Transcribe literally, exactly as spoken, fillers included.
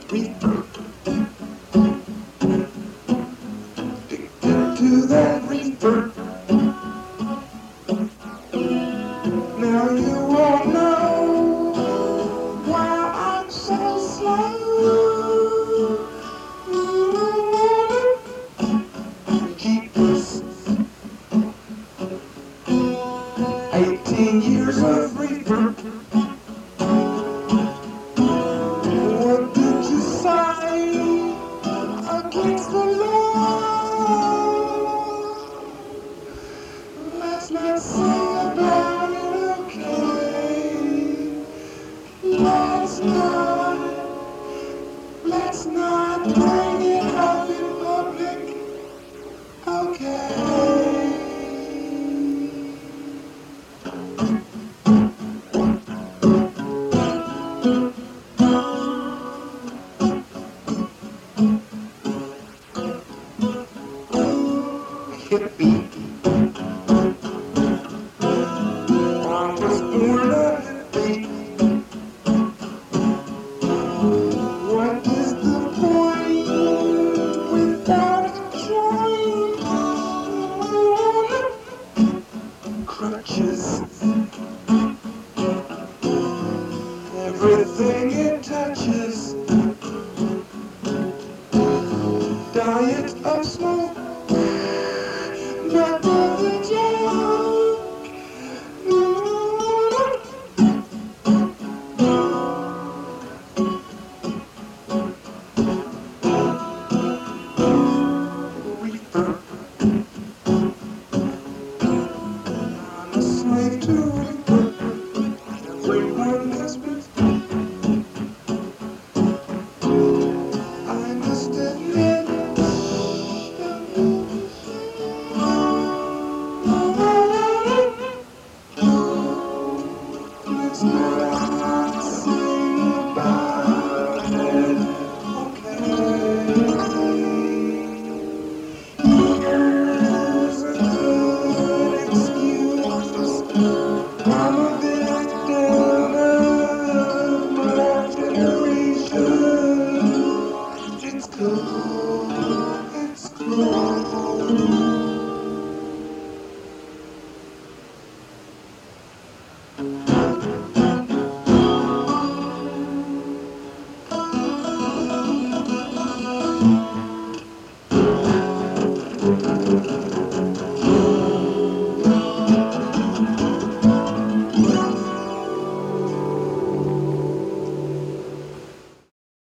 reaper. Addicted to that reaper. Now you won't know why I'm so slow. Keep us eighteen years of reaper. What did you say against the law? Let's not sing about it, okay? Let's not, let's not bring it up in public, okay? Hippie.